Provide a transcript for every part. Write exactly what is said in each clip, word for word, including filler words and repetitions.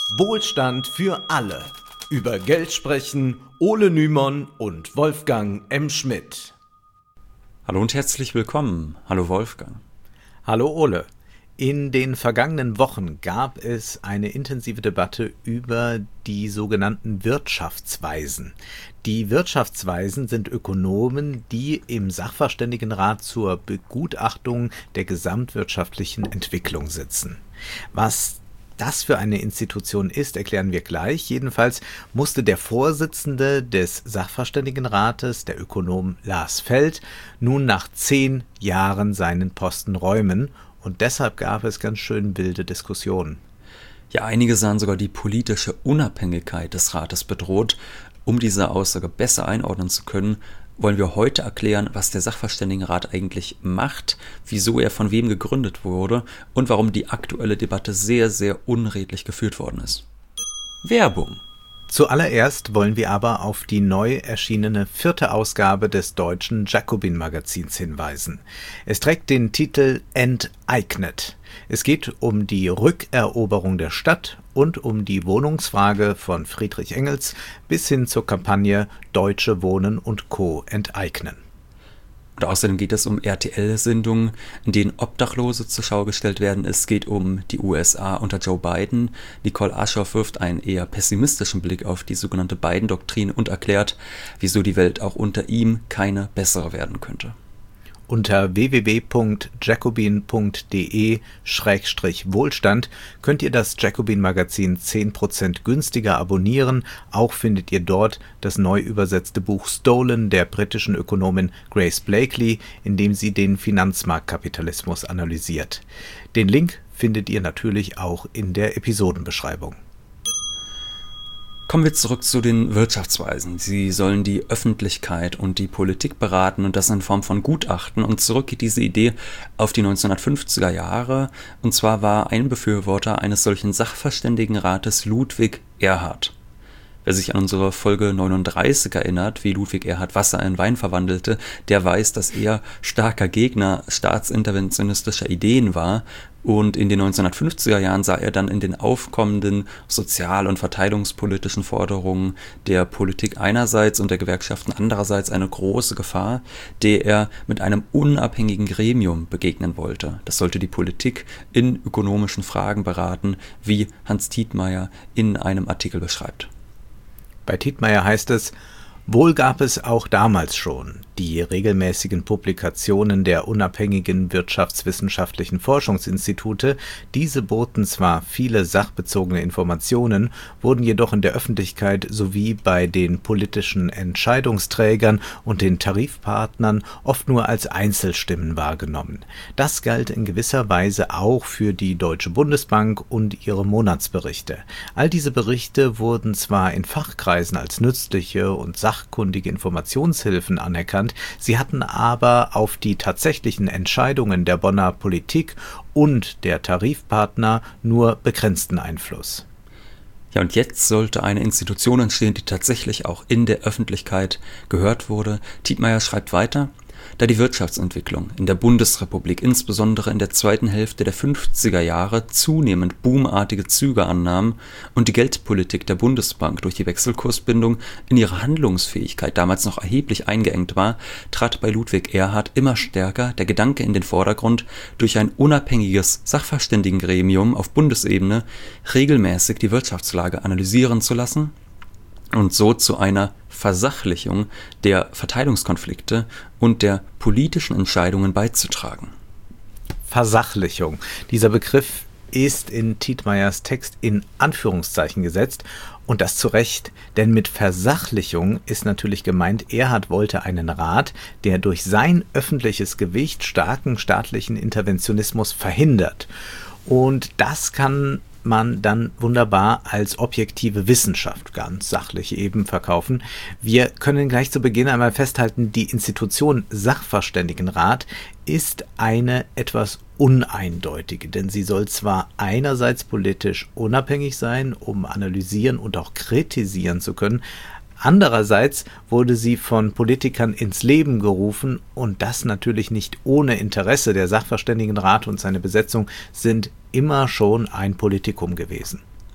Wohlstand für alle. Über Geld sprechen Ole Nymon und Wolfgang M. Schmidt. Hallo und herzlich willkommen. Hallo Wolfgang. Hallo Ole. In den vergangenen Wochen gab es eine intensive Debatte über die sogenannten Wirtschaftsweisen. Die Wirtschaftsweisen sind Ökonomen, die im Sachverständigenrat zur Begutachtung der gesamtwirtschaftlichen Entwicklung sitzen. Was das für eine Institution ist, erklären wir gleich. Jedenfalls musste der Vorsitzende des Sachverständigenrates, der Ökonom Lars Feld, nun nach zehn Jahren seinen Posten räumen. Und deshalb gab es ganz schön wilde Diskussionen. Ja, einige sahen sogar die politische Unabhängigkeit des Rates bedroht. Um diese Aussage besser einordnen zu können, wollen wir heute erklären, was der Sachverständigenrat eigentlich macht, wieso er von wem gegründet wurde und warum die aktuelle Debatte sehr, sehr unredlich geführt worden ist. Werbung. Zuallererst wollen wir aber auf die neu erschienene vierte Ausgabe des deutschen Jacobin-Magazins hinweisen. Es trägt den Titel Enteignet. Es geht um die Rückeroberung der Stadt und um die Wohnungsfrage von Friedrich Engels bis hin zur Kampagne Deutsche Wohnen und Co. enteignen. Und außerdem geht es um R T L-Sendungen, in denen Obdachlose zur Schau gestellt werden. Es geht um die U S A unter Joe Biden. Nicole Aschoff wirft einen eher pessimistischen Blick auf die sogenannte Biden-Doktrin und erklärt, wieso die Welt auch unter ihm keine bessere werden könnte. Unter w w w punkt jacobin punkt d e Schrägstrich Wohlstand könnt ihr das Jacobin-Magazin zehn Prozent günstiger abonnieren. Auch findet ihr dort das neu übersetzte Buch Stolen der britischen Ökonomin Grace Blakeley, in dem sie den Finanzmarktkapitalismus analysiert. Den Link findet ihr natürlich auch in der Episodenbeschreibung. Kommen wir zurück zu den Wirtschaftsweisen. Sie sollen die Öffentlichkeit und die Politik beraten und das in Form von Gutachten. Und zurück geht diese Idee auf die neunzehnhundertfünfziger Jahre. Und zwar war ein Befürworter eines solchen Sachverständigenrates Ludwig Erhard. Wer sich an unsere Folge neununddreißig erinnert, wie Ludwig Erhard Wasser in Wein verwandelte, der weiß, dass er starker Gegner staatsinterventionistischer Ideen war. Und in den neunzehnhundertfünfziger Jahren sah er dann in den aufkommenden sozial- und verteilungspolitischen Forderungen der Politik einerseits und der Gewerkschaften andererseits eine große Gefahr, der er mit einem unabhängigen Gremium begegnen wollte. Das sollte die Politik in ökonomischen Fragen beraten, wie Hans Tietmeyer in einem Artikel beschreibt. Bei Tietmeyer heißt es: Wohl gab es auch damals schon die regelmäßigen Publikationen der unabhängigen wirtschaftswissenschaftlichen Forschungsinstitute. Diese boten zwar viele sachbezogene Informationen, wurden jedoch in der Öffentlichkeit sowie bei den politischen Entscheidungsträgern und den Tarifpartnern oft nur als Einzelstimmen wahrgenommen. Das galt in gewisser Weise auch für die Deutsche Bundesbank und ihre Monatsberichte. All diese Berichte wurden zwar in Fachkreisen als nützliche und sachkundige Informationshilfen anerkannt, sie hatten aber auf die tatsächlichen Entscheidungen der Bonner Politik und der Tarifpartner nur begrenzten Einfluss. Ja, und jetzt sollte eine Institution entstehen, die tatsächlich auch in der Öffentlichkeit gehört wurde. Tietmeyer schreibt weiter: Da die Wirtschaftsentwicklung in der Bundesrepublik insbesondere in der zweiten Hälfte der fünfziger Jahre zunehmend boomartige Züge annahm und die Geldpolitik der Bundesbank durch die Wechselkursbindung in ihrer Handlungsfähigkeit damals noch erheblich eingeengt war, trat bei Ludwig Erhard immer stärker der Gedanke in den Vordergrund, durch ein unabhängiges Sachverständigengremium auf Bundesebene regelmäßig die Wirtschaftslage analysieren zu lassen und so zu einer Versachlichung der Verteilungskonflikte und der politischen Entscheidungen beizutragen. Versachlichung. Dieser Begriff ist in Tietmeyers Text in Anführungszeichen gesetzt, und das zu Recht, denn mit Versachlichung ist natürlich gemeint, Erhard wollte einen Rat, der durch sein öffentliches Gewicht starken staatlichen Interventionismus verhindert. Und das kann man dann wunderbar als objektive Wissenschaft, ganz sachlich eben, verkaufen. Wir können gleich zu Beginn einmal festhalten, die Institution Sachverständigenrat ist eine etwas uneindeutige, denn sie soll zwar einerseits politisch unabhängig sein, um analysieren und auch kritisieren zu können, andererseits wurde sie von Politikern ins Leben gerufen, und das natürlich nicht ohne Interesse. Der Sachverständigenrat und seine Besetzung sind immer schon ein Politikum gewesen.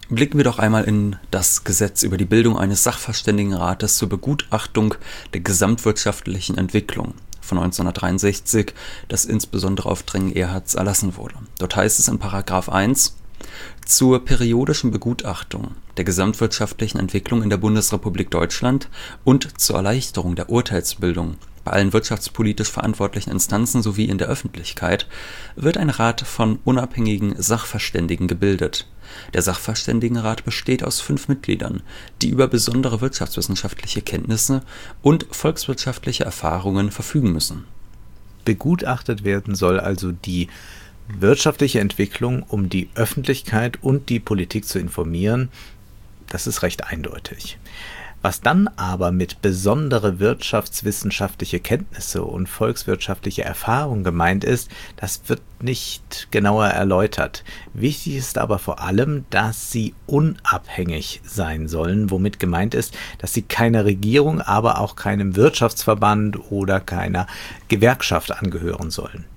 Blicken wir doch einmal in das Gesetz über die Bildung eines Sachverständigenrates zur Begutachtung der gesamtwirtschaftlichen Entwicklung von neunzehnhundertdreiundsechzig, das insbesondere auf Drängen Erhards erlassen wurde. Dort heißt es in Paragraph eins: Zur periodischen Begutachtung der gesamtwirtschaftlichen Entwicklung in der Bundesrepublik Deutschland und zur Erleichterung der Urteilsbildung bei allen wirtschaftspolitisch verantwortlichen Instanzen sowie in der Öffentlichkeit wird ein Rat von unabhängigen Sachverständigen gebildet. Der Sachverständigenrat besteht aus fünf Mitgliedern, die über besondere wirtschaftswissenschaftliche Kenntnisse und volkswirtschaftliche Erfahrungen verfügen müssen. Begutachtet werden soll also die wirtschaftliche Entwicklung, um die Öffentlichkeit und die Politik zu informieren. Das ist recht eindeutig. Was dann aber mit besondere wirtschaftswissenschaftliche Kenntnisse und volkswirtschaftliche Erfahrung gemeint ist, das wird nicht genauer erläutert. Wichtig ist aber vor allem, dass sie unabhängig sein sollen, womit gemeint ist, dass sie keiner Regierung, aber auch keinem Wirtschaftsverband oder keiner Gewerkschaft angehören sollen.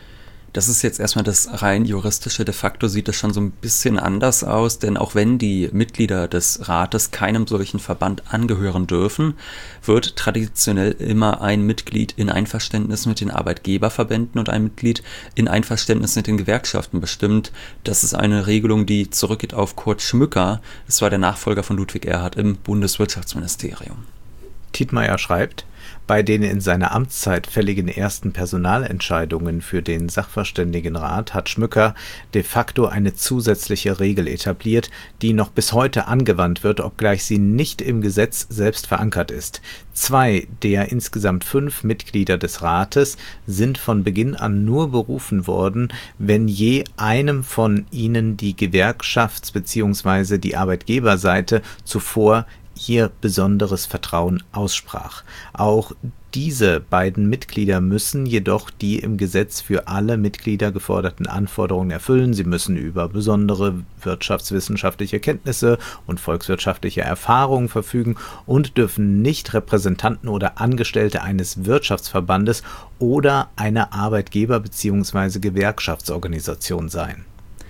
Das ist jetzt erstmal das rein juristische. De facto sieht das schon so ein bisschen anders aus, denn auch wenn die Mitglieder des Rates keinem solchen Verband angehören dürfen, wird traditionell immer ein Mitglied in Einverständnis mit den Arbeitgeberverbänden und ein Mitglied in Einverständnis mit den Gewerkschaften bestimmt. Das ist eine Regelung, die zurückgeht auf Kurt Schmücker. Das war der Nachfolger von Ludwig Erhard im Bundeswirtschaftsministerium. Tietmeyer schreibt: Bei den in seiner Amtszeit fälligen ersten Personalentscheidungen für den Sachverständigenrat hat Schmücker de facto eine zusätzliche Regel etabliert, die noch bis heute angewandt wird, obgleich sie nicht im Gesetz selbst verankert ist. Zwei der insgesamt fünf Mitglieder des Rates sind von Beginn an nur berufen worden, wenn je einem von ihnen die Gewerkschafts- bzw. die Arbeitgeberseite zuvor ihr besonderes Vertrauen aussprach. Auch diese beiden Mitglieder müssen jedoch die im Gesetz für alle Mitglieder geforderten Anforderungen erfüllen. Sie müssen über besondere wirtschaftswissenschaftliche Kenntnisse und volkswirtschaftliche Erfahrungen verfügen und dürfen nicht Repräsentanten oder Angestellte eines Wirtschaftsverbandes oder einer Arbeitgeber- bzw. Gewerkschaftsorganisation sein.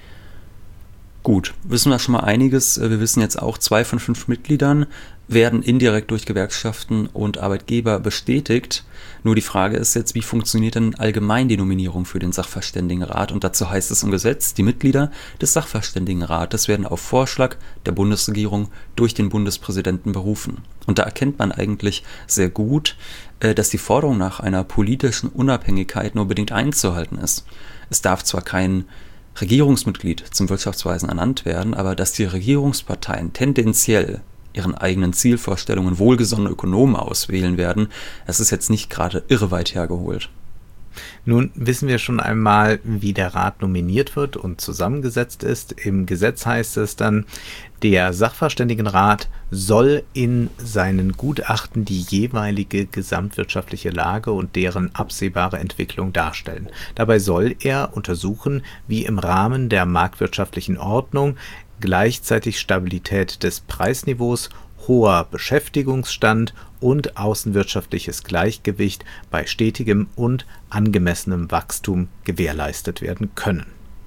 Gut, wissen wir schon mal einiges. Wir wissen jetzt auch, zwei von fünf Mitgliedern werden indirekt durch Gewerkschaften und Arbeitgeber bestätigt. Nur die Frage ist jetzt, wie funktioniert denn allgemein die Nominierung für den Sachverständigenrat? Und dazu heißt es im Gesetz, die Mitglieder des Sachverständigenrates werden auf Vorschlag der Bundesregierung durch den Bundespräsidenten berufen. Und da erkennt man eigentlich sehr gut, dass die Forderung nach einer politischen Unabhängigkeit nur bedingt einzuhalten ist. Es darf zwar kein Regierungsmitglied zum Wirtschaftsweisen ernannt werden, aber dass die Regierungsparteien tendenziell ihren eigenen Zielvorstellungen wohlgesonnene Ökonomen auswählen werden, das ist jetzt nicht gerade irre weit hergeholt. Nun wissen wir schon einmal, wie der Rat nominiert wird und zusammengesetzt ist. Im Gesetz heißt es dann, der Sachverständigenrat soll in seinen Gutachten die jeweilige gesamtwirtschaftliche Lage und deren absehbare Entwicklung darstellen. Dabei soll er untersuchen, wie im Rahmen der marktwirtschaftlichen Ordnung gleichzeitig Stabilität des Preisniveaus, hoher Beschäftigungsstand und außenwirtschaftliches Gleichgewicht bei stetigem und angemessenem Wachstum gewährleistet werden können.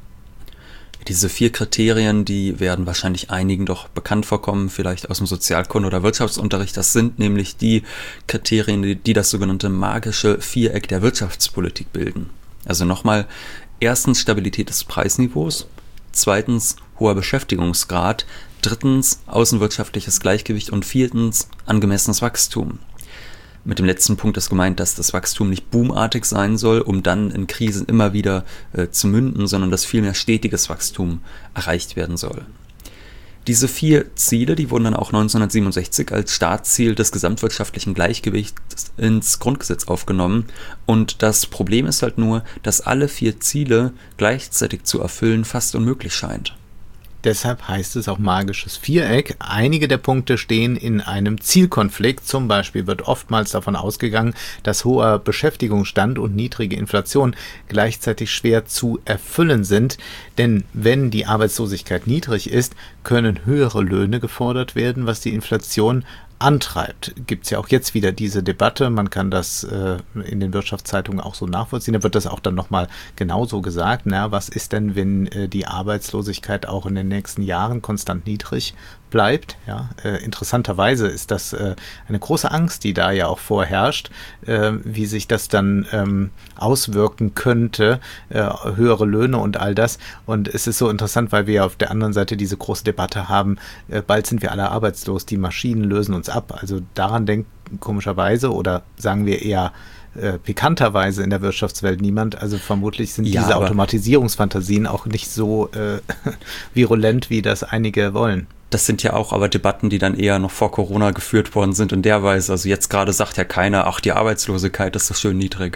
Diese vier Kriterien, die werden wahrscheinlich einigen doch bekannt vorkommen, vielleicht aus dem Sozialkunde- oder Wirtschaftsunterricht. Das sind nämlich die Kriterien, die, die das sogenannte magische Viereck der Wirtschaftspolitik bilden. Also nochmal, erstens Stabilität des Preisniveaus, zweitens hoher Beschäftigungsgrad, drittens außenwirtschaftliches Gleichgewicht und viertens angemessenes Wachstum. Mit dem letzten Punkt ist gemeint, dass das Wachstum nicht boomartig sein soll, um dann in Krisen immer wieder äh, zu münden, sondern dass vielmehr stetiges Wachstum erreicht werden soll. Diese vier Ziele, die wurden dann auch neunzehnhundertsiebenundsechzig als Startziel des gesamtwirtschaftlichen Gleichgewichts ins Grundgesetz aufgenommen. Und das Problem ist halt nur, dass alle vier Ziele gleichzeitig zu erfüllen fast unmöglich scheint. Deshalb heißt es auch magisches Viereck. Einige der Punkte stehen in einem Zielkonflikt. Zum Beispiel wird oftmals davon ausgegangen, dass hoher Beschäftigungsstand und niedrige Inflation gleichzeitig schwer zu erfüllen sind. Denn wenn die Arbeitslosigkeit niedrig ist, können höhere Löhne gefordert werden, was die Inflation antreibt. Gibt es ja auch jetzt wieder diese Debatte, man kann das äh, in den Wirtschaftszeitungen auch so nachvollziehen, da wird das auch dann nochmal genauso gesagt, na, was ist denn, wenn äh, die Arbeitslosigkeit auch in den nächsten Jahren konstant niedrig bleibt? Ja, äh, interessanterweise ist das äh, eine große Angst, die da ja auch vorherrscht, äh, wie sich das dann ähm, auswirken könnte, äh, höhere Löhne und all das. Und es ist so interessant, weil wir ja auf der anderen Seite diese große Debatte haben, äh, bald sind wir alle arbeitslos, die Maschinen lösen uns ab. Also daran denkt komischerweise oder sagen wir eher äh, pikanterweise in der Wirtschaftswelt niemand. Also vermutlich sind Ja, diese aber Automatisierungsfantasien auch nicht so äh, virulent, wie das einige wollen. das sind ja auch aber Debatten, die dann eher noch vor Corona geführt worden sind in der Weise. Also jetzt gerade sagt ja keiner, ach, die Arbeitslosigkeit ist so schön niedrig.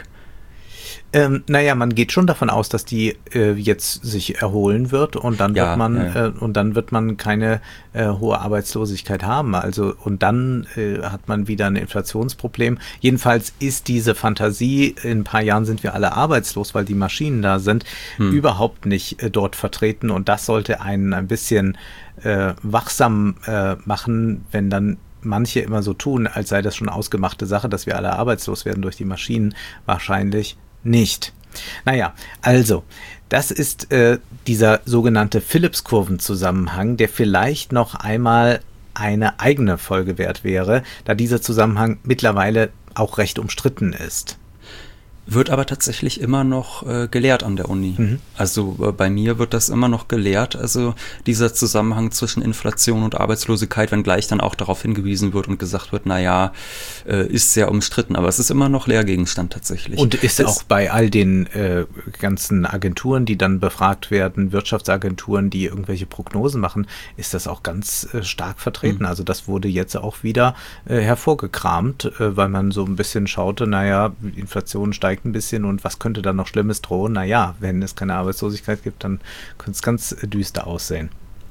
Ähm, naja, man geht schon davon aus, dass die äh, jetzt sich erholen wird und dann Ja, wird man ja, ja. äh, und dann wird man keine äh, hohe Arbeitslosigkeit haben. Also und dann äh, hat man wieder ein Inflationsproblem. Jedenfalls ist diese Fantasie, in ein paar Jahren sind wir alle arbeitslos, weil die Maschinen da sind, Hm. überhaupt nicht äh, dort vertreten. Und das sollte einen ein bisschen äh, wachsam äh, machen, wenn dann manche immer so tun, als sei das schon ausgemachte Sache, dass wir alle arbeitslos werden durch die Maschinen. Wahrscheinlich nicht. Naja, also, das ist äh, dieser sogenannte Phillips-Kurven-Zusammenhang, der vielleicht noch einmal eine eigene Folge wert wäre, da dieser Zusammenhang mittlerweile auch recht umstritten ist. Wird aber tatsächlich immer noch äh, gelehrt an der Uni. Mhm. Also äh, bei mir wird das immer noch gelehrt, also dieser Zusammenhang zwischen Inflation und Arbeitslosigkeit, wenngleich dann auch darauf hingewiesen wird und gesagt wird, naja, äh, ist sehr umstritten, aber es ist immer noch Lehrgegenstand tatsächlich. Und ist Es- auch bei all den äh, ganzen Agenturen, die dann befragt werden, Wirtschaftsagenturen, die irgendwelche Prognosen machen, ist das auch ganz äh, stark vertreten. Mhm. Also das wurde jetzt auch wieder äh, hervorgekramt, äh, weil man so ein bisschen schaute, naja, die Inflation steigt ein bisschen und was könnte da noch Schlimmes drohen? Naja, wenn es keine Arbeitslosigkeit gibt, dann könnte es ganz äh, düster aussehen.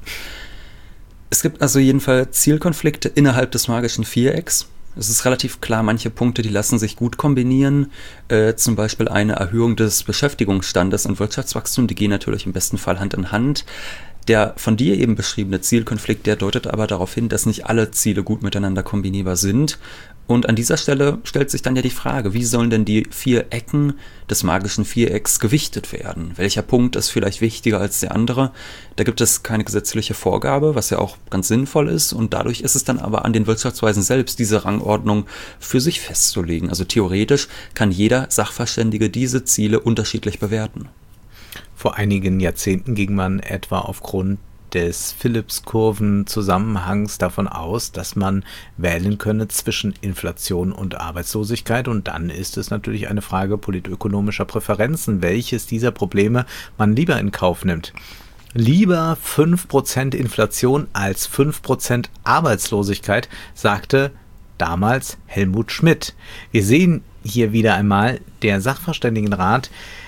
Es gibt also jedenfalls Zielkonflikte innerhalb des magischen Vierecks. Es ist relativ klar, manche Punkte, die lassen sich gut kombinieren. Äh, zum Beispiel eine Erhöhung des Beschäftigungsstandes und Wirtschaftswachstum, die gehen natürlich im besten Fall Hand in Hand. Der von dir eben beschriebene Zielkonflikt, der deutet aber darauf hin, dass nicht alle Ziele gut miteinander kombinierbar sind. Und an dieser Stelle stellt sich dann ja die Frage, wie sollen denn die vier Ecken des magischen Vierecks gewichtet werden? Welcher Punkt ist vielleicht wichtiger als der andere? Da gibt es keine gesetzliche Vorgabe, was ja auch ganz sinnvoll ist. Und dadurch ist es dann aber an den Wirtschaftsweisen selbst, diese Rangordnung für sich festzulegen. Also theoretisch kann jeder Sachverständige diese Ziele unterschiedlich bewerten. Vor einigen Jahrzehnten ging man etwa aufgrund des Phillips-Kurven-Zusammenhangs davon aus, dass man wählen könne zwischen Inflation und Arbeitslosigkeit. Und dann ist es natürlich eine Frage politökonomischer Präferenzen, welches dieser Probleme man lieber in Kauf nimmt. Lieber fünf Prozent Inflation als fünf Prozent Arbeitslosigkeit, sagte damals Helmut Schmidt. Wir sehen hier wieder einmal, der Sachverständigenrat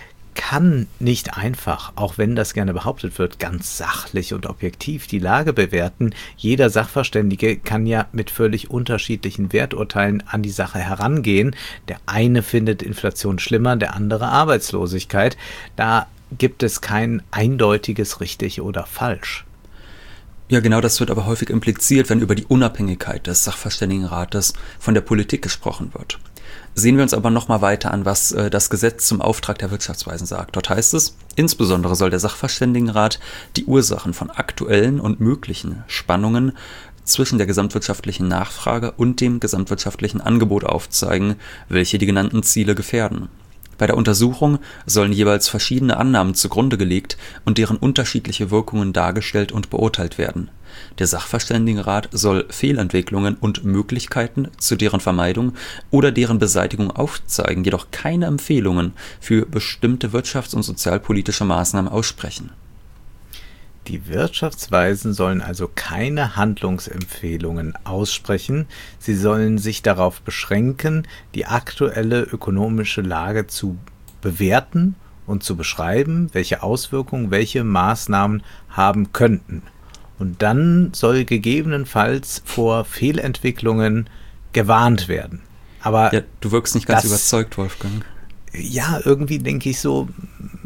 kann nicht einfach, auch wenn das gerne behauptet wird, ganz sachlich und objektiv die Lage bewerten. Jeder Sachverständige kann ja mit völlig unterschiedlichen Werturteilen an die Sache herangehen. Der eine findet Inflation schlimmer, der andere Arbeitslosigkeit. Da gibt es kein eindeutiges richtig oder falsch. Ja, genau, das wird aber häufig impliziert, wenn über die Unabhängigkeit des Sachverständigenrates von der Politik gesprochen wird. Sehen wir uns aber nochmal weiter an, was äh, das Gesetz zum Auftrag der Wirtschaftsweisen sagt. Dort heißt es, insbesondere soll der Sachverständigenrat die Ursachen von aktuellen und möglichen Spannungen zwischen der gesamtwirtschaftlichen Nachfrage und dem gesamtwirtschaftlichen Angebot aufzeigen, welche die genannten Ziele gefährden. Bei der Untersuchung sollen jeweils verschiedene Annahmen zugrunde gelegt und deren unterschiedliche Wirkungen dargestellt und beurteilt werden. Der Sachverständigenrat soll Fehlentwicklungen und Möglichkeiten zu deren Vermeidung oder deren Beseitigung aufzeigen, jedoch keine Empfehlungen für bestimmte wirtschafts- und sozialpolitische Maßnahmen aussprechen. Die Wirtschaftsweisen sollen also keine Handlungsempfehlungen aussprechen. Sie sollen sich darauf beschränken, die aktuelle ökonomische Lage zu bewerten und zu beschreiben, welche Auswirkungen welche Maßnahmen haben könnten. Und dann soll gegebenenfalls vor Fehlentwicklungen gewarnt werden. Aber Ja, du wirkst nicht ganz das, überzeugt, Wolfgang. ja, irgendwie denke ich so,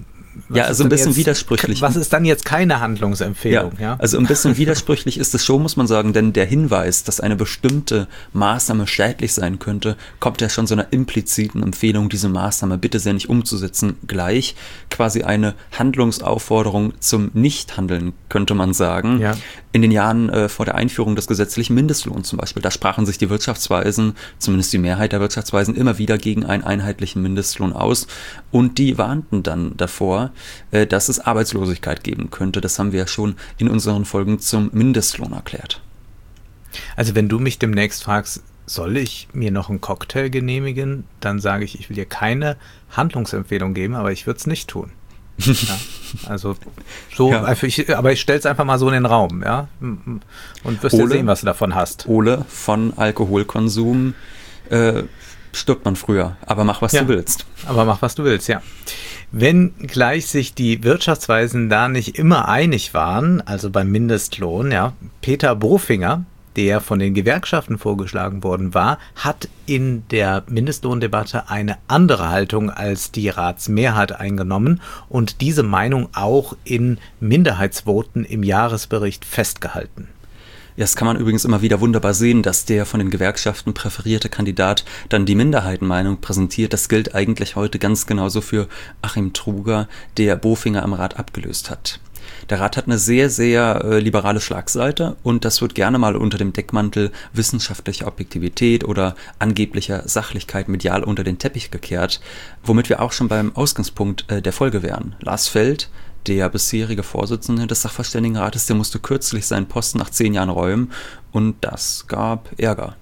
Was ja, also ein bisschen jetzt, widersprüchlich. Was ist dann jetzt keine Handlungsempfehlung? Ja, ja, also ein bisschen widersprüchlich ist es schon, muss man sagen, denn der Hinweis, dass eine bestimmte Maßnahme schädlich sein könnte, kommt ja schon so einer impliziten Empfehlung, diese Maßnahme bitte sehr nicht umzusetzen, gleich. Quasi eine Handlungsaufforderung zum Nichthandeln, könnte man sagen. Ja. In den Jahren äh, vor der Einführung des gesetzlichen Mindestlohns zum Beispiel, da sprachen sich die Wirtschaftsweisen, zumindest die Mehrheit der Wirtschaftsweisen, immer wieder gegen einen einheitlichen Mindestlohn aus und die warnten dann davor, äh, dass es Arbeitslosigkeit geben könnte. Das haben wir ja schon in unseren Folgen zum Mindestlohn erklärt. Also wenn du mich demnächst fragst, soll ich mir noch einen Cocktail genehmigen, dann sage ich, ich will dir keine Handlungsempfehlung geben, aber ich würde es nicht tun. Ja, also so, Ja. also ich, aber ich stelle es einfach mal so in den Raum, ja, und wirst ja Ole, sehen, was du davon hast. Ole, von Alkoholkonsum äh, stirbt man früher, aber mach, was Ja. du willst. Aber mach, was du willst, ja. Wenn gleich sich die Wirtschaftsweisen da nicht immer einig waren, also beim Mindestlohn, ja, Peter Bofinger, der von den Gewerkschaften vorgeschlagen worden war, hat in der Mindestlohndebatte eine andere Haltung als die Ratsmehrheit eingenommen und diese Meinung auch in Minderheitsvoten im Jahresbericht festgehalten. Ja, das kann man übrigens immer wieder wunderbar sehen, dass der von den Gewerkschaften präferierte Kandidat dann die Minderheitenmeinung präsentiert. Das gilt eigentlich heute ganz genauso für Achim Truger, der Bofinger am Rat abgelöst hat. Der Rat hat eine sehr, sehr äh, liberale Schlagseite und das wird gerne mal unter dem Deckmantel wissenschaftlicher Objektivität oder angeblicher Sachlichkeit medial unter den Teppich gekehrt, womit wir auch schon beim Ausgangspunkt äh, der Folge wären. Lars Feld, der bisherige Vorsitzende des Sachverständigenrates, der musste kürzlich seinen Posten nach zehn Jahren räumen und das gab Ärger.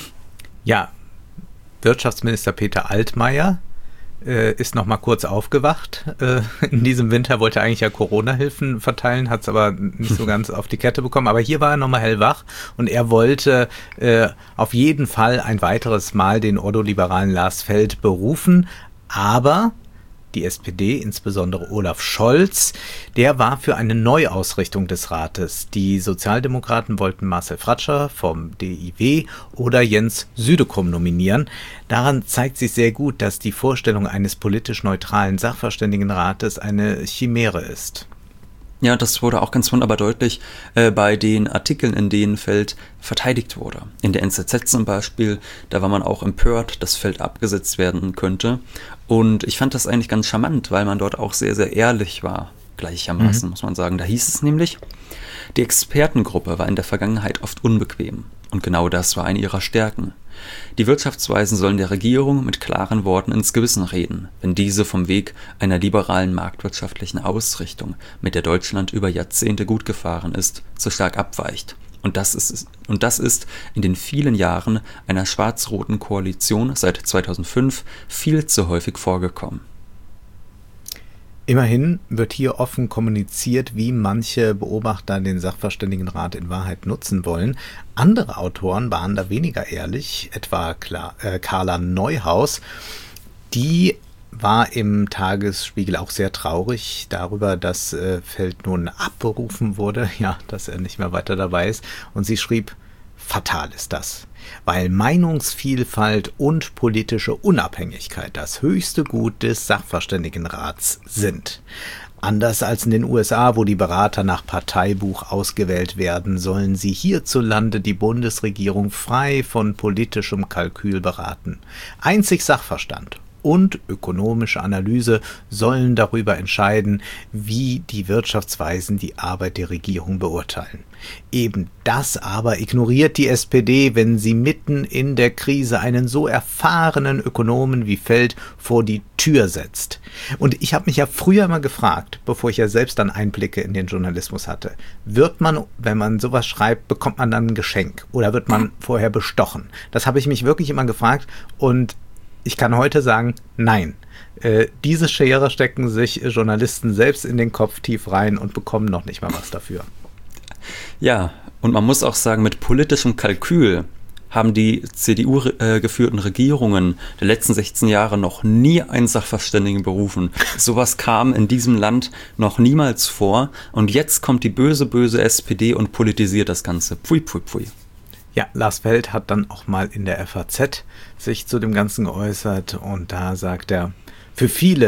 Ja, Wirtschaftsminister Peter Altmaier äh, ist noch mal kurz aufgewacht. Äh, in diesem Winter wollte er eigentlich ja Corona-Hilfen verteilen, hat es aber nicht so ganz auf die Kette bekommen. Aber hier war er noch mal hellwach und er wollte äh, auf jeden Fall ein weiteres Mal den ordoliberalen Lars Feld berufen. Aber die S P D, insbesondere Olaf Scholz, der war für eine Neuausrichtung des Rates. Die Sozialdemokraten wollten Marcel Fratscher vom D I W oder Jens Südekum nominieren. Daran zeigt sich sehr gut, dass die Vorstellung eines politisch neutralen Sachverständigenrates eine Chimäre ist. Ja, das wurde auch ganz wunderbar deutlich äh, bei den Artikeln, in denen Feld verteidigt wurde. In der N Z Z zum Beispiel, da war man auch empört, dass Feld abgesetzt werden könnte. Und ich fand das eigentlich ganz charmant, weil man dort auch sehr, sehr ehrlich war, gleichermaßen, mhm. muss man sagen. Da hieß es nämlich, die Expertengruppe war in der Vergangenheit oft unbequem. Und genau das war eine ihrer Stärken. Die Wirtschaftsweisen sollen der Regierung mit klaren Worten ins Gewissen reden, wenn diese vom Weg einer liberalen marktwirtschaftlichen Ausrichtung, mit der Deutschland über Jahrzehnte gut gefahren ist, so stark abweicht. Und das ist, und das ist in den vielen Jahren einer schwarz-roten Koalition seit zweitausendfünf viel zu häufig vorgekommen. Immerhin wird hier offen kommuniziert, wie manche Beobachter den Sachverständigenrat in Wahrheit nutzen wollen. Andere Autoren waren da weniger ehrlich, etwa Carla Neuhaus. Die war im Tagesspiegel auch sehr traurig darüber, dass Feld nun abberufen wurde, ja, dass er nicht mehr weiter dabei ist. Und sie schrieb, fatal ist das, weil Meinungsvielfalt und politische Unabhängigkeit das höchste Gut des Sachverständigenrats sind. Anders als in den U S A, wo die Berater nach Parteibuch ausgewählt werden, sollen sie hierzulande die Bundesregierung frei von politischem Kalkül beraten. Einzig Sachverstand und ökonomische Analyse sollen darüber entscheiden, wie die Wirtschaftsweisen die Arbeit der Regierung beurteilen. Eben das aber ignoriert die S P D, wenn sie mitten in der Krise einen so erfahrenen Ökonomen wie Feld vor die Tür setzt. Und ich habe mich ja früher mal gefragt, bevor ich ja selbst dann Einblicke in den Journalismus hatte, wird man, wenn man sowas schreibt, bekommt man dann ein Geschenk oder wird man vorher bestochen? Das habe ich mich wirklich immer gefragt und ich kann heute sagen, nein. Äh, diese Schere stecken sich Journalisten selbst in den Kopf tief rein und bekommen noch nicht mal was dafür. Ja, und man muss auch sagen, mit politischem Kalkül haben die C D U-geführten äh, Regierungen der letzten sechzehn Jahre noch nie einen Sachverständigen berufen. Sowas kam in diesem Land noch niemals vor. Und jetzt kommt die böse, böse S P D und politisiert das Ganze. Pfui, pfui, pfui. Ja, Lars Feld hat dann auch mal in der F A Z sich zu dem Ganzen geäußert und da sagt er, für viele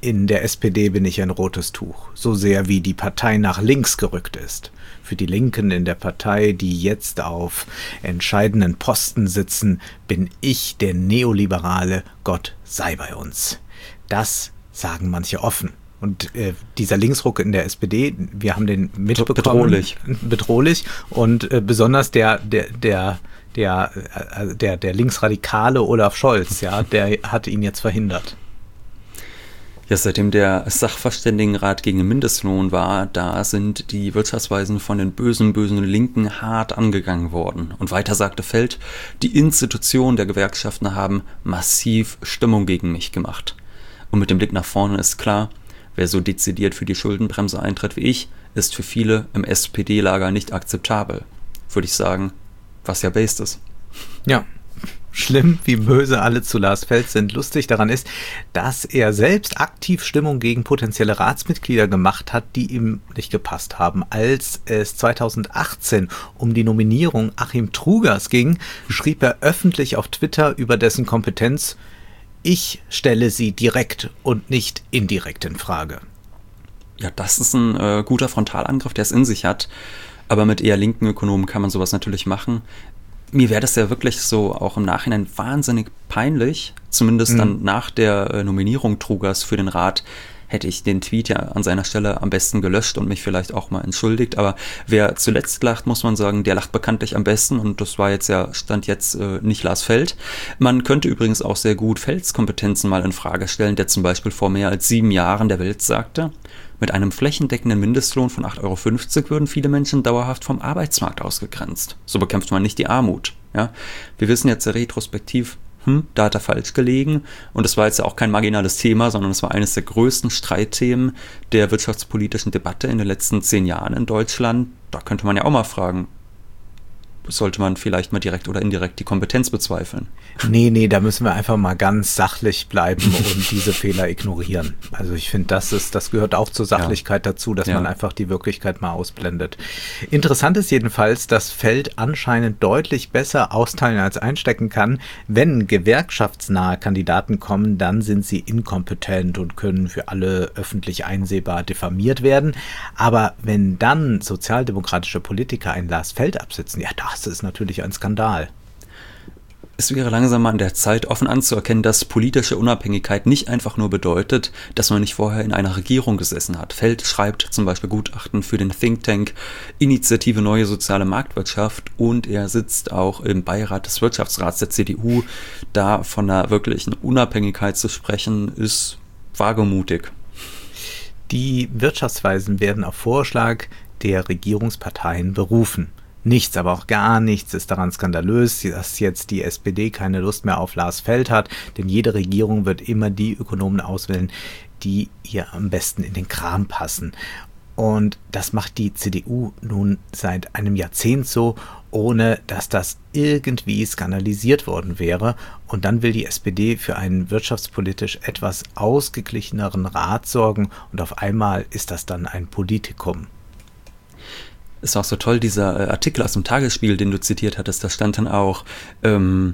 In der S P D bin ich ein rotes Tuch, so sehr wie die Partei nach links gerückt ist. Für die Linken in der Partei, die jetzt auf entscheidenden Posten sitzen, bin ich der Neoliberale, Gott sei bei uns. Das sagen manche offen. Und äh, dieser Linksruck in der S P D, wir haben den mitbekommen. Bedrohlich. Bedrohlich. Und äh, besonders der, der, der, der, äh, der, der linksradikale Olaf Scholz, ja, der hat ihn jetzt verhindert. Ja, seitdem der Sachverständigenrat gegen den Mindestlohn war, da sind die Wirtschaftsweisen von den bösen, bösen Linken hart angegangen worden. Und weiter sagte Feld, die Institutionen der Gewerkschaften haben massiv Stimmung gegen mich gemacht. Und mit dem Blick nach vorne ist klar, wer so dezidiert für die Schuldenbremse eintritt wie ich, ist für viele im S P D-Lager nicht akzeptabel. Würde ich sagen, was ja based ist. Ja. Schlimm, wie böse alle zu Lars Feld sind. Lustig daran ist, dass er selbst aktiv Stimmung gegen potenzielle Ratsmitglieder gemacht hat, die ihm nicht gepasst haben. Als es zweitausendachtzehn um die Nominierung Achim Trugers ging, schrieb er öffentlich auf Twitter über dessen Kompetenz: Ich stelle sie direkt und nicht indirekt in Frage. Ja, das ist ein äh, guter Frontalangriff, der es in sich hat. Aber mit eher linken Ökonomen kann man sowas natürlich machen. Mir wäre das ja wirklich so auch im Nachhinein wahnsinnig peinlich, zumindest mhm. dann nach der äh, Nominierung Trugers für den Rat, hätte ich den Tweet ja an seiner Stelle am besten gelöscht und mich vielleicht auch mal entschuldigt. Aber wer zuletzt lacht, muss man sagen, der lacht bekanntlich am besten. Und das war jetzt ja, stand jetzt äh, nicht Lars Feld. Man könnte übrigens auch sehr gut Felds Kompetenzen mal in Frage stellen, der zum Beispiel vor mehr als sieben Jahren der Welt sagte, mit einem flächendeckenden Mindestlohn von acht Euro fünfzig würden viele Menschen dauerhaft vom Arbeitsmarkt ausgegrenzt. So bekämpft man nicht die Armut. Ja? Wir wissen jetzt retrospektiv, hm, da hat er falsch gelegen. Und das war jetzt ja auch kein marginales Thema, sondern es war eines der größten Streitthemen der wirtschaftspolitischen Debatte in den letzten zehn Jahren in Deutschland. Da könnte man ja auch mal fragen, sollte man vielleicht mal direkt oder indirekt die Kompetenz bezweifeln? Nee, nee, da müssen wir einfach mal ganz sachlich bleiben und diese Fehler ignorieren. Also ich finde, das ist, das gehört auch zur Sachlichkeit ja. dazu, dass ja. man einfach die Wirklichkeit mal ausblendet. Interessant ist jedenfalls, dass Feld anscheinend deutlich besser austeilen als einstecken kann. Wenn gewerkschaftsnahe Kandidaten kommen, dann sind sie inkompetent und können für alle öffentlich einsehbar diffamiert werden. Aber wenn dann sozialdemokratische Politiker einen Lars Feld absitzen, ja, das ist natürlich ein Skandal. Es wäre langsam an der Zeit, offen anzuerkennen, dass politische Unabhängigkeit nicht einfach nur bedeutet, dass man nicht vorher in einer Regierung gesessen hat. Feld schreibt zum Beispiel Gutachten für den Think Tank Initiative Neue Soziale Marktwirtschaft und er sitzt auch im Beirat des Wirtschaftsrats der C D U. Da von einer wirklichen Unabhängigkeit zu sprechen, ist wagemutig. Die Wirtschaftsweisen werden auf Vorschlag der Regierungsparteien berufen. Nichts, aber auch gar nichts ist daran skandalös, dass jetzt die S P D keine Lust mehr auf Lars Feld hat, denn jede Regierung wird immer die Ökonomen auswählen, die ihr am besten in den Kram passen. Und das macht die C D U nun seit einem Jahrzehnt so, ohne dass das irgendwie skandalisiert worden wäre. Und dann will die S P D für einen wirtschaftspolitisch etwas ausgeglicheneren Rat sorgen und auf einmal ist das dann ein Politikum. Ist auch so toll, dieser äh, Artikel aus dem Tagesspiegel, den du zitiert hattest, da stand dann auch, ähm,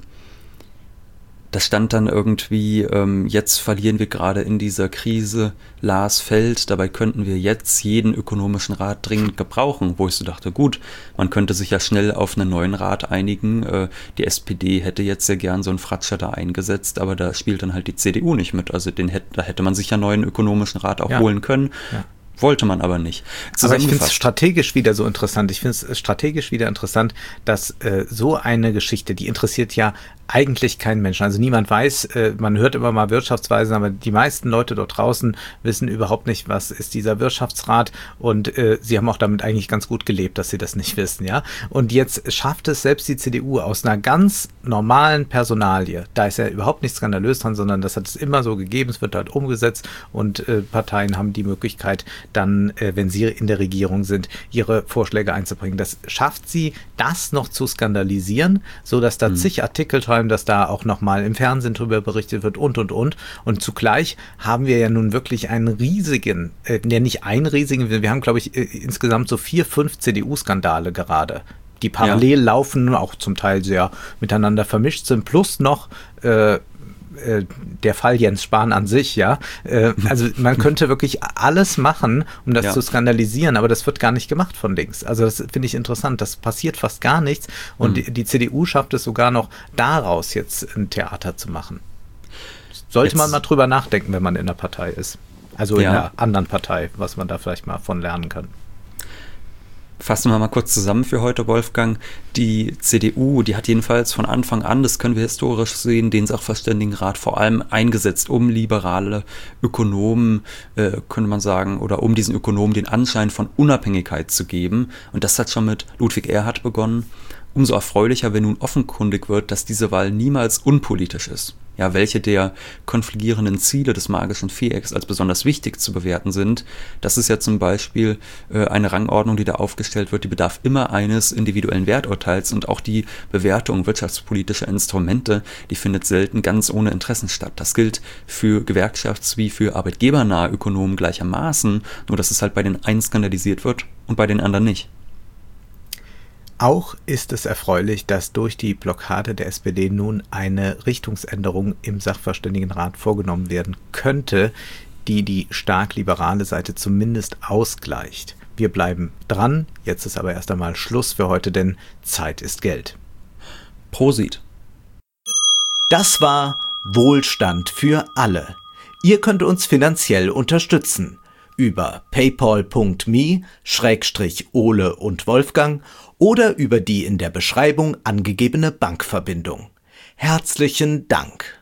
da stand dann irgendwie, ähm, jetzt verlieren wir gerade in dieser Krise Lars Feld, dabei könnten wir jetzt jeden ökonomischen Rat dringend gebrauchen, wo ich so dachte, gut, man könnte sich ja schnell auf einen neuen Rat einigen, äh, die S P D hätte jetzt sehr gern so einen Fratscher da eingesetzt, aber da spielt dann halt die C D U nicht mit, also den hätte, da hätte man sich ja einen neuen ökonomischen Rat auch ja. holen können. Ja. Wollte man aber nicht. Aber ich finde es strategisch wieder so interessant. Ich finde es strategisch wieder interessant, dass äh, so eine Geschichte, die interessiert ja eigentlich keinen Menschen. Also niemand weiß, äh, man hört immer mal Wirtschaftsweisen, aber die meisten Leute dort draußen wissen überhaupt nicht, was ist dieser Wirtschaftsrat und äh, sie haben auch damit eigentlich ganz gut gelebt, dass sie das nicht wissen, ja. Und jetzt schafft es selbst die C D U aus einer ganz normalen Personalie, da ist ja überhaupt nichts skandalös dran, sondern das hat es immer so gegeben, es wird halt umgesetzt und äh, Parteien haben die Möglichkeit, dann, äh, wenn sie in der Regierung sind, ihre Vorschläge einzubringen. Das schafft sie, das noch zu skandalisieren, so dass da mhm. zig Artikel schreiben, dass da auch nochmal im Fernsehen drüber berichtet wird und, und, und. Und zugleich haben wir ja nun wirklich einen riesigen, äh, ja nicht einen riesigen, wir haben, glaube ich, äh, insgesamt so vier, fünf C D U-Skandale gerade, die parallel ja. laufen, auch zum Teil sehr miteinander vermischt sind, plus noch äh, äh, der Fall Jens Spahn an sich, ja. Äh, also man könnte wirklich alles machen, um das ja. zu skandalisieren, aber das wird gar nicht gemacht von links. Also das finde ich interessant. Das passiert fast gar nichts und mhm. die, die C D U schafft es sogar noch, daraus jetzt ein Theater zu machen. Sollte jetzt. man mal drüber nachdenken, wenn man in der Partei ist. Also ja. in der anderen Partei, was man da vielleicht mal von lernen kann. Fassen wir mal kurz zusammen für heute, Wolfgang. Die C D U, die hat jedenfalls von Anfang an, das können wir historisch sehen, den Sachverständigenrat vor allem eingesetzt, um liberale Ökonomen, äh, könnte man sagen, oder um diesen Ökonomen den Anschein von Unabhängigkeit zu geben. Und das hat schon mit Ludwig Erhard begonnen. Umso erfreulicher, wenn nun offenkundig wird, dass diese Wahl niemals unpolitisch ist. Ja, welche der konfligierenden Ziele des magischen Vierecks als besonders wichtig zu bewerten sind, das ist ja zum Beispiel äh, eine Rangordnung, die da aufgestellt wird, die bedarf immer eines individuellen Werturteils und auch die Bewertung wirtschaftspolitischer Instrumente, die findet selten ganz ohne Interessen statt. Das gilt für gewerkschafts- wie für arbeitgebernahe Ökonomen gleichermaßen, nur dass es halt bei den einen skandalisiert wird und bei den anderen nicht. Auch ist es erfreulich, dass durch die Blockade der S P D nun eine Richtungsänderung im Sachverständigenrat vorgenommen werden könnte, die die stark liberale Seite zumindest ausgleicht. Wir bleiben dran, jetzt ist aber erst einmal Schluss für heute, denn Zeit ist Geld. Prosit. Das war Wohlstand für alle. Ihr könnt uns finanziell unterstützen über paypal punkt me Schrägstrich Ole und Wolfgang oder über die in der Beschreibung angegebene Bankverbindung. Herzlichen Dank!